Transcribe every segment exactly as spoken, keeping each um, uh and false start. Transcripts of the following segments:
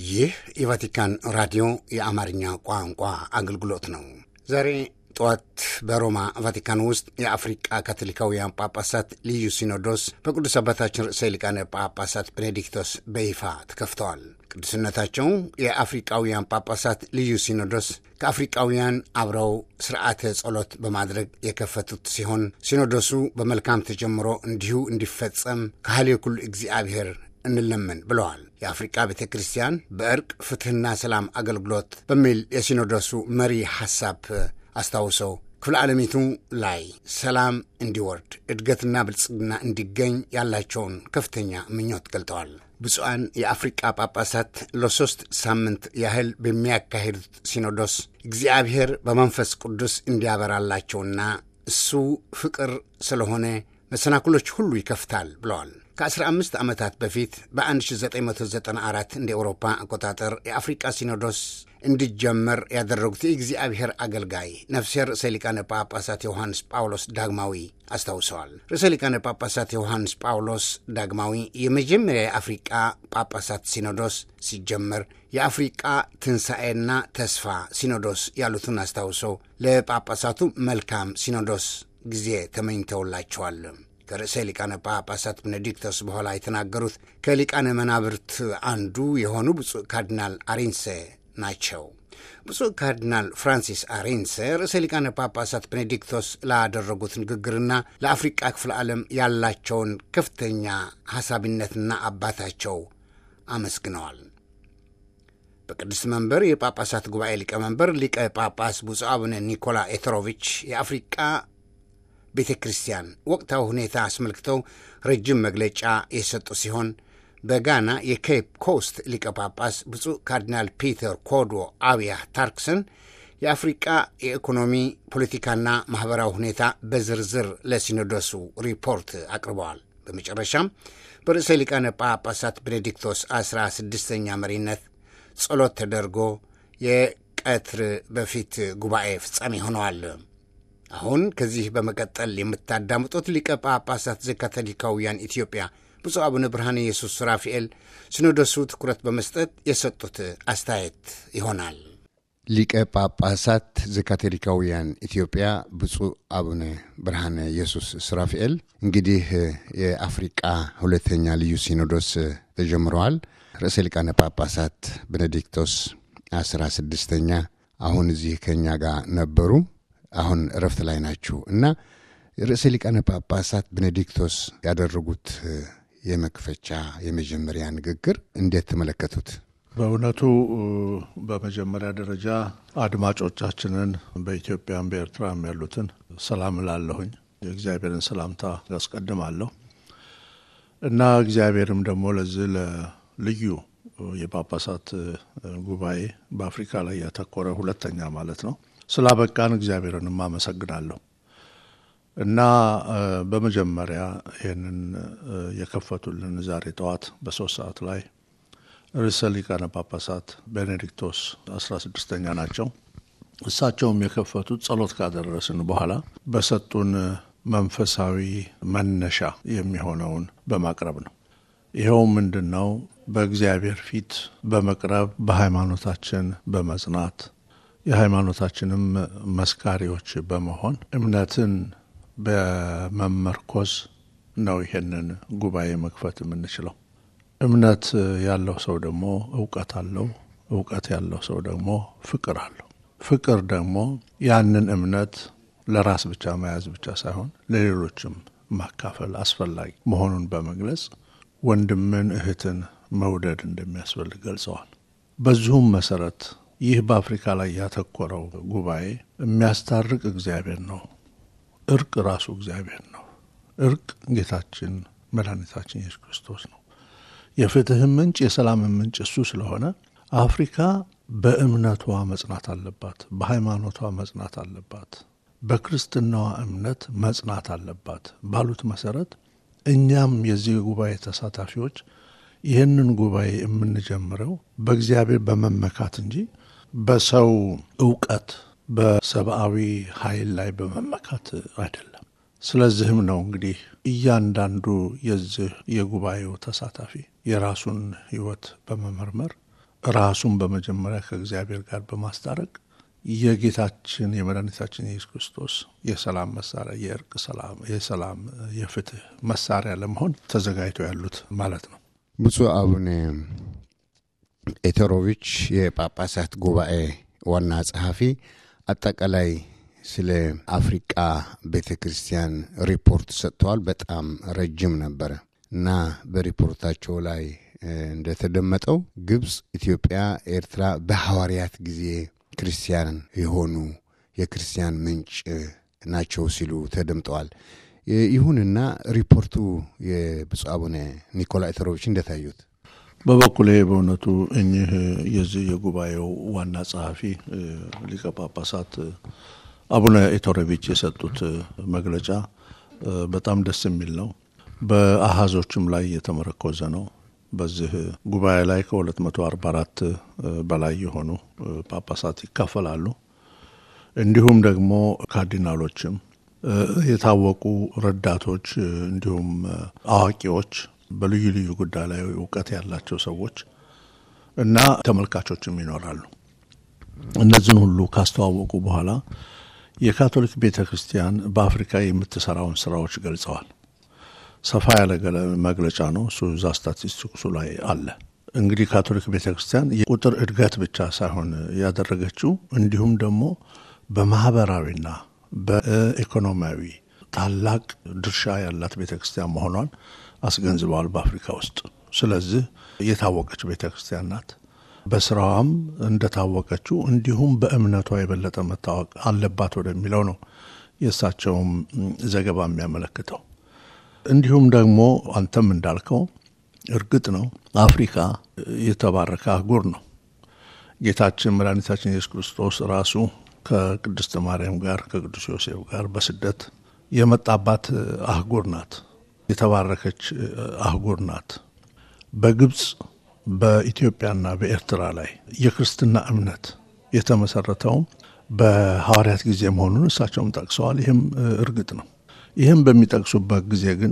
ይህ የቫቲካን ራዲዮ የአማርኛ ቋንቋ አገልግሎት ነው። ዛሬ ጠዋት በሮማ ቫቲካን ውስጥ የአፍሪካ ካቶሊካውያን ጳጳሳት ልዩ ሲኖዶስ በቅዱስ አባታችን ርዕሰ ሊቃነ ጳጳሳት ቤኔዲክቶስ በይፋ ተከፍተዋል። ቅዱስነታቸው የአፍሪካውያን ጳጳሳት ልዩ ሲኖዶስ ከአፍሪካውያን አብረው ስርዓተ ጸሎት በማድረግ የከፈቱት ሲሆን ሲኖዶሱ በመልካም ተጀምሮ እንዲሁ እንዲፈጸም ከሃሊው ኩሉ እግዚአብሔር እንለምን ብለዋል። የአፍሪካ ቤተክርስቲያን በእርቅ ፍትህና ሰላም አገልግሎት በሚል የሲኖዶሱ መሪ ሐሳብ አስታውሰው ክፍለ ዓለሚቱ ላይ ሰላም እንዲወርድ እድገትና ብልጽግና እንዲገኝ ያላቸውን ከፍተኛ ምኞት ገልጠዋል። ብፁዓን የአፍሪካ ጳጳሳት ለሶስት ሳምንት ያህል በሚያካሂዱት ሲኖዶስ እግዚአብሔር በመንፈስ ቅዱስ እንዲያበራላቸውና እሱ ፍቅር ስለሆነ መሰናክሎች ሁሉ ይከፍታል ብለዋል። ከአስራ አምስት ዓመታት በፊት በ1994 እንደ አውሮፓ አቆጣጠር የአፍሪካ ሲኖዶስ እንዲጀመር ያደረጉት የእግዚአብሔር አገልጋይ ነፍሴር ርዕሰ ሊቃነ ጳጳሳት ዮሐንስ ጳውሎስ ዳግማዊ አስታውሰዋል። ርዕሰ ሊቃነ ጳጳሳት ዮሐንስ ጳውሎስ ዳግማዊ የመጀመሪያ የአፍሪካ ጳጳሳት ሲኖዶስ ሲጀመር የአፍሪካ ትንሣኤና ተስፋ ሲኖዶስ ያሉትን አስታውሰው ለጳጳሳቱ መልካም ሲኖዶስ ጊዜ ተመኝተውላቸዋል። ከርዕሰ ሊቃነ ጳጳሳት ቤኔዲክቶስ በኋላ የተናገሩት ከሊቃነ መናብርት አንዱ የሆኑ ብፁዕ ካርዲናል አሪንሴ ናቸው። ብፁዕ ካርዲናል ፍራንሲስ አሪንሴ ርዕሰ ሊቃነ ጳጳሳት ቤኔዲክቶስ ላደረጉት ንግግርና ለአፍሪካ ክፍለ ዓለም ያላቸውን ከፍተኛ ሐሳቢነትና አባታቸው አመስግነዋል። በቅዱስ መንበር የጳጳሳት ጉባኤ ሊቀመንበር ሊቀ ጳጳስ ብፁዕ አቡነ ኒኮላ ኤትሮቪች የአፍሪካ ቤተ ክርስቲያን ወቅታዊ ሁኔታ አስመልክተው ረጅም መግለጫ የሰጡ ሲሆን በጋና የኬፕ ኮስት ሊቀ ጳጳስ ብፁዕ ካርዲናል ፒተር ኮዶ አብያ ታርክሰን የአፍሪካ የኢኮኖሚ ፖለቲካና ማኅበራዊ ሁኔታ በዝርዝር ለሲኖዶሱ ሪፖርት አቅርበዋል። በመጨረሻም በርዕሰ ሊቃነ ጳጳሳት ቤኔዲክቶስ አስራ ስድስተኛ መሪነት ጸሎት ተደርጎ የቀትር በፊት ጉባኤ ፍጻሜ ሆነዋል። አሁን ከዚህ በመቀጠል የምታዳምጡት ሊቀ ጳጳሳት ዘካቶሊካውያን ኢትዮጵያ ብፁዕ አቡነ ብርሃነ ኢየሱስ ሱራፊኤል ሲኖዶሱ ትኩረት በመስጠት የሰጡት አስተያየት ይሆናል። ሊቀ ጳጳሳት ዘካቶሊካውያን ኢትዮጵያ ብፁዕ አቡነ ብርሃነ ኢየሱስ ሱራፊኤል እንግዲህ የአፍሪካ ሁለተኛ ልዩ ሲኖዶስ ተጀምረዋል። ርዕሰ ሊቃነ ጳጳሳት ቤኔዲክቶስ አስራ ስድስተኛ አሁን እዚህ ከኛ ጋር ነበሩ። አሁን ረፍት ላይ ናችሁ እና ርዕሰ ሊቃነ ጳጳሳት ቤኔዲክቶስ ያደረጉት የመክፈቻ የመጀመሪያ ንግግር እንዴት ተመለከቱት? በእውነቱ በመጀመሪያ ደረጃ አድማጮቻችንን በኢትዮጵያም በኤርትራም ያሉትን ሰላም እላለሁኝ። የእግዚአብሔርን ሰላምታ ያስቀድማለሁ እና እግዚአብሔርም ደግሞ ለዚህ ለልዩ የጳጳሳት ጉባኤ በአፍሪካ ላይ ያተኮረ ሁለተኛ ማለት ነው ስላበቃን እግዚአብሔርንም አመሰግናለሁ እና በመጀመሪያ ይህንን የከፈቱልን ዛሬ ጠዋት በሶስት ሰዓት ላይ ርዕሰ ሊቃነ ጳጳሳት ቤኔዲክቶስ አስራ ስድስተኛ ናቸው። እሳቸውም የከፈቱት ጸሎት ካደረስን በኋላ በሰጡን መንፈሳዊ መነሻ የሚሆነውን በማቅረብ ነው። ይኸው ምንድን ነው? በእግዚአብሔር ፊት በመቅረብ በሃይማኖታችን በመጽናት የሃይማኖታችንም መስካሪዎች በመሆን እምነትን በመመርኮዝ ነው ይሄንን ጉባኤ መክፈት የምንችለው። እምነት ያለው ሰው ደግሞ ዕውቀት አለው፣ ዕውቀት ያለው ሰው ደግሞ ፍቅር አለው። ፍቅር ደግሞ ያንን እምነት ለራስ ብቻ መያዝ ብቻ ሳይሆን ለሌሎችም ማካፈል አስፈላጊ መሆኑን በመግለጽ ወንድምን እህትን መውደድ እንደሚያስፈልግ ገልጸዋል። በዚሁም መሰረት ይህ በአፍሪካ ላይ ያተኮረው ጉባኤ የሚያስታርቅ እግዚአብሔር ነው። እርቅ ራሱ እግዚአብሔር ነው። እርቅ ጌታችን መድኃኒታችን ኢየሱስ ክርስቶስ ነው። የፍትህ ምንጭ የሰላም ምንጭ እሱ ስለሆነ አፍሪካ በእምነቷ መጽናት አለባት፣ በሃይማኖቷ መጽናት አለባት፣ በክርስትናዋ እምነት መጽናት አለባት ባሉት መሰረት እኛም የዚህ ጉባኤ ተሳታፊዎች ይህንን ጉባኤ የምንጀምረው በእግዚአብሔር በመመካት እንጂ በሰው ዕውቀት በሰብአዊ ኃይል ላይ በመመካት አይደለም። ስለዚህም ነው እንግዲህ እያንዳንዱ የዚህ የጉባኤው ተሳታፊ የራሱን ሕይወት በመመርመር ራሱን በመጀመሪያ ከእግዚአብሔር ጋር በማስታረቅ የጌታችን የመድኃኒታችን ኢየሱስ ክርስቶስ የሰላም መሳሪያ የእርቅ ሰላም የሰላም የፍትህ መሳሪያ ለመሆን ተዘጋጅተው ያሉት ማለት ነው። ብፁዕ አቡነ ኤቶሮቪች የጳጳሳት ጉባኤ ዋና ጸሐፊ አጠቃላይ ስለ አፍሪካ ቤተክርስቲያን ሪፖርት ሰጥተዋል። በጣም ረጅም ነበር እና በሪፖርታቸው ላይ እንደተደመጠው ግብጽ፣ ኢትዮጵያ፣ ኤርትራ በሐዋርያት ጊዜ ክርስቲያን የሆኑ የክርስቲያን ምንጭ ናቸው ሲሉ ተደምጠዋል። ይሁንና ሪፖርቱ የብፁዕ አቡነ ኒኮላ ኤቶሮቪች እንደታዩት በበኩሌ በእውነቱ እኚህ የዚህ የጉባኤው ዋና ጸሐፊ ሊቀ ጳጳሳት አቡነ ኤቶሮቪች የሰጡት መግለጫ በጣም ደስ የሚል ነው። በአሃዞችም ላይ የተመረኮዘ ነው። በዚህ ጉባኤ ላይ ከሁለት መቶ አርባ አራት በላይ የሆኑ ጳጳሳት ይካፈላሉ። እንዲሁም ደግሞ ካርዲናሎችም የታወቁ ረዳቶች እንዲሁም አዋቂዎች በልዩ ልዩ ጉዳይ ላይ ዕውቀት ያላቸው ሰዎች እና ተመልካቾችም ይኖራሉ። እነዚህን ሁሉ ካስተዋወቁ በኋላ የካቶሊክ ቤተክርስቲያን በአፍሪካ የምትሰራውን ስራዎች ገልጸዋል። ሰፋ ያለ መግለጫ ነው። እሱ ዛ ስታቲስቲክሱ ላይ አለ። እንግዲህ ካቶሊክ ቤተክርስቲያን የቁጥር እድገት ብቻ ሳይሆን ያደረገችው እንዲሁም ደግሞ በማህበራዊና በኢኮኖሚያዊ ታላቅ ድርሻ ያላት ቤተክርስቲያን መሆኗን አስገንዝበዋል በአፍሪካ ውስጥ። ስለዚህ የታወቀች ቤተክርስቲያን ናት። በስራዋም እንደታወቀችው እንዲሁም በእምነቷ የበለጠ መታወቅ አለባት ወደሚለው ነው የእሳቸውም ዘገባ የሚያመለክተው። እንዲሁም ደግሞ አንተም እንዳልከው እርግጥ ነው አፍሪካ የተባረከ አህጉር ነው። ጌታችን መድኃኒታችን ኢየሱስ ክርስቶስ ራሱ ከቅድስት ማርያም ጋር ከቅዱስ ዮሴፍ ጋር በስደት የመጣባት አህጉር ናት። የተባረከች አህጉር ናት። በግብጽ በኢትዮጵያና በኤርትራ ላይ የክርስትና እምነት የተመሰረተው በሐዋርያት ጊዜ መሆኑን እሳቸውም ጠቅሰዋል። ይህም እርግጥ ነው። ይህም በሚጠቅሱበት ጊዜ ግን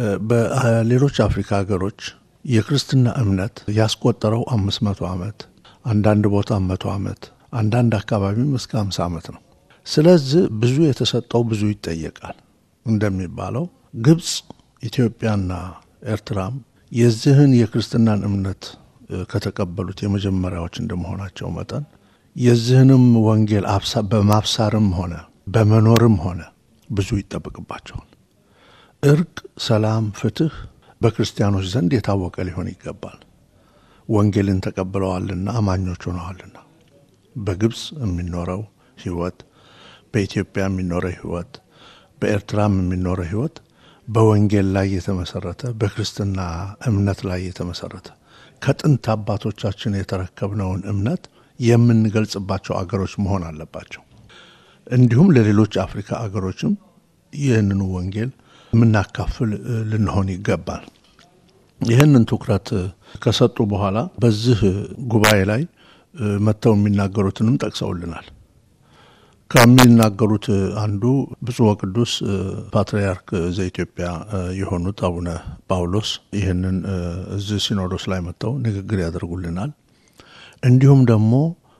በሌሎች አፍሪካ ሀገሮች የክርስትና እምነት ያስቆጠረው አምስት መቶ ዓመት፣ አንዳንድ ቦታ መቶ ዓመት፣ አንዳንድ አካባቢም እስከ ሃምሳ ዓመት ነው። ስለዚህ ብዙ የተሰጠው ብዙ ይጠየቃል። እንደሚባለው ግብጽ፣ ኢትዮጵያና ኤርትራም የዚህን የክርስትናን እምነት ከተቀበሉት የመጀመሪያዎች እንደመሆናቸው መጠን የዚህንም ወንጌል በማብሳርም ሆነ በመኖርም ሆነ ብዙ ይጠበቅባቸዋል። እርቅ፣ ሰላም፣ ፍትህ በክርስቲያኖች ዘንድ የታወቀ ሊሆን ይገባል። ወንጌልን ተቀብለዋልና አማኞች ሆነዋልና። በግብጽ የሚኖረው ህይወት፣ በኢትዮጵያ የሚኖረው ህይወት፣ በኤርትራም የሚኖረው ህይወት በወንጌል ላይ የተመሰረተ በክርስትና እምነት ላይ የተመሰረተ ከጥንት አባቶቻችን የተረከብነውን እምነት የምንገልጽባቸው አገሮች መሆን አለባቸው። እንዲሁም ለሌሎች አፍሪካ አገሮችም ይህንን ወንጌል የምናካፍል ልንሆን ይገባል። ይህንን ትኩረት ከሰጡ በኋላ በዚህ ጉባኤ ላይ መተው የሚናገሩትንም ጠቅሰውልናል። ከሚናገሩት አንዱ ብፁዕ ወቅዱስ ፓትርያርክ ዘኢትዮጵያ የሆኑት አቡነ ጳውሎስ ይህንን እዚህ ሲኖዶስ ላይ መተው ንግግር ያደርጉልናል። እንዲሁም ደግሞ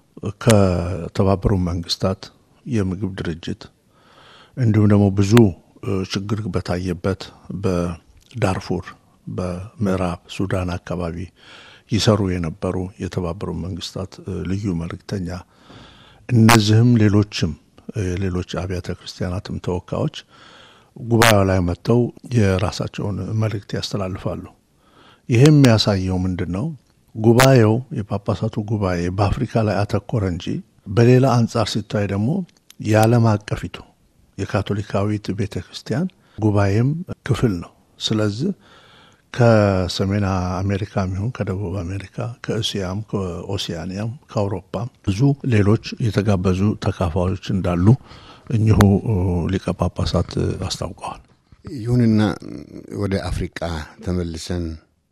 ከተባበሩት መንግስታት የምግብ ድርጅት እንዲሁም ደግሞ ብዙ ችግር በታየበት በዳርፉር በምዕራብ ሱዳን አካባቢ ይሰሩ የነበሩ የተባበሩት መንግስታት ልዩ መልእክተኛ እነዚህም ሌሎችም ሌሎች አብያተ ክርስቲያናትም ተወካዮች ጉባኤው ላይ መጥተው የራሳቸውን መልእክት ያስተላልፋሉ። ይሄም የሚያሳየው ምንድነው? ጉባኤው የጳጳሳቱ ጉባኤ በአፍሪካ ላይ አተኮረ እንጂ በሌላ አንጻር ሲታይ ደግሞ የዓለም አቀፊቱ የካቶሊካዊት ቤተክርስቲያን ጉባኤም ክፍል ነው። ስለዚህ ከሰሜን አሜሪካ ይሁን ከደቡብ አሜሪካ ከእስያም ከኦሲያኒያም ከአውሮፓም ብዙ ሌሎች የተጋበዙ ተካፋዮች እንዳሉ እኚሁ ሊቀ ጳጳሳት አስታውቀዋል። ይሁንና ወደ አፍሪካ ተመልሰን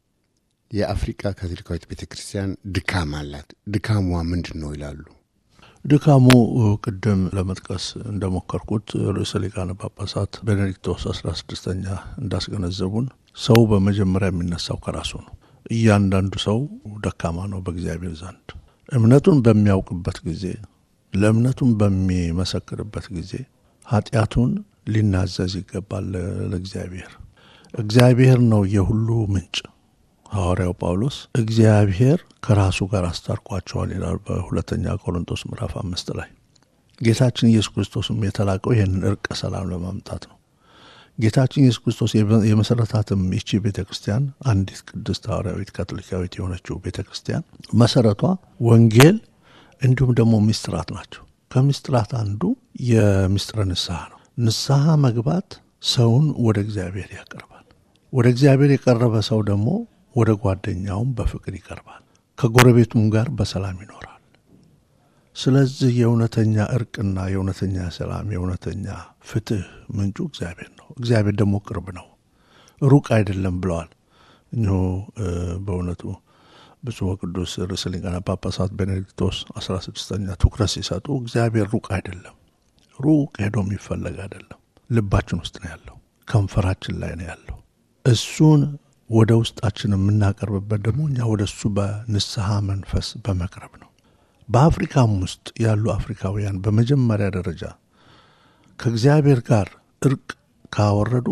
የአፍሪካ ካቶሊካዊት ቤተክርስቲያን ድካም አላት። ድካሟ ምንድነው ይላሉ? ድካሙ ቅድም ለመጥቀስ እንደሞከርኩት ርዕሰ ሊቃነ ጳጳሳት ቤኔዲክቶስ አስራ ስድስተኛ እንዳስገነዘቡን ሰው በመጀመሪያ የሚነሳው ከራሱ ነው። እያንዳንዱ ሰው ደካማ ነው በእግዚአብሔር ዘንድ። እምነቱን በሚያውቅበት ጊዜ ለእምነቱን በሚመሰክርበት ጊዜ ኃጢአቱን ሊናዘዝ ይገባል ለእግዚአብሔር። እግዚአብሔር ነው የሁሉ ምንጭ። ሐዋርያው ጳውሎስ እግዚአብሔር ከራሱ ጋር አስታርቋቸዋል ይላል በሁለተኛ ቆሮንቶስ ምዕራፍ አምስት ላይ። ጌታችን ኢየሱስ ክርስቶስም የተላከው ይህንን እርቀ ሰላም ለማምጣት ነው። ጌታችን ኢየሱስ ክርስቶስ የመሰረታትም ይቺ ቤተክርስቲያን አንዲት ቅድስት ሐዋርያዊት ካቶሊካዊት የሆነችው ቤተክርስቲያን መሰረቷ ወንጌል እንዲሁም ደግሞ ምስጢራት ናቸው። ከምስጢራት አንዱ የምስጢረ ንስሐ ነው። ንስሐ መግባት ሰውን ወደ እግዚአብሔር ያቀርባል። ወደ እግዚአብሔር የቀረበ ሰው ደግሞ ወደ ጓደኛውም በፍቅር ይቀርባል፣ ከጎረቤቱም ጋር በሰላም ይኖራል። ስለዚህ የእውነተኛ እርቅና የእውነተኛ ሰላም የእውነተኛ ፍትህ ምንጩ እግዚአብሔር ነው። እግዚአብሔር ደግሞ ቅርብ ነው፣ ሩቅ አይደለም ብለዋል። እነሆ በእውነቱ ብፁዕ ወቅዱስ ርዕሰ ሊቃነ ጳጳሳት ቤኔዲክቶስ አስራ ስድስተኛ ትኩረት ሲሰጡ እግዚአብሔር ሩቅ አይደለም፣ ሩቅ ሄዶ የሚፈለግ አይደለም፣ ልባችን ውስጥ ነው ያለው፣ ከንፈራችን ላይ ነው ያለው። እሱን ወደ ውስጣችን የምናቀርብበት ደግሞ እኛ ወደ እሱ በንስሐ መንፈስ በመቅረብ ነው። በአፍሪካም ውስጥ ያሉ አፍሪካውያን በመጀመሪያ ደረጃ ከእግዚአብሔር ጋር እርቅ ካወረዱ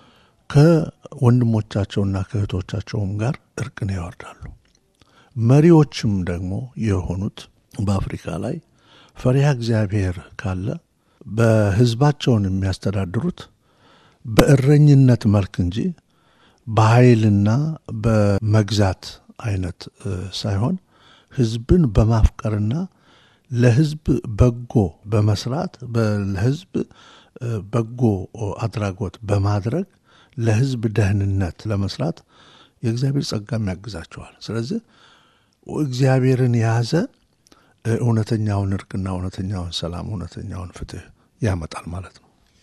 ከወንድሞቻቸውና ከእህቶቻቸውም ጋር እርቅን ያወርዳሉ። መሪዎችም ደግሞ የሆኑት በአፍሪካ ላይ ፈሪሃ እግዚአብሔር ካለ በህዝባቸውን የሚያስተዳድሩት በእረኝነት መልክ እንጂ በኃይልና በመግዛት አይነት ሳይሆን ህዝብን በማፍቀርና ለህዝብ በጎ በመስራት ለህዝብ በጎ አድራጎት በማድረግ ለህዝብ ደህንነት ለመስራት የእግዚአብሔር ጸጋም ያግዛቸዋል። ስለዚህ እግዚአብሔርን ያዘ እውነተኛውን እርቅና እውነተኛውን ሰላም እውነተኛውን ፍትህ ያመጣል ማለት ነው።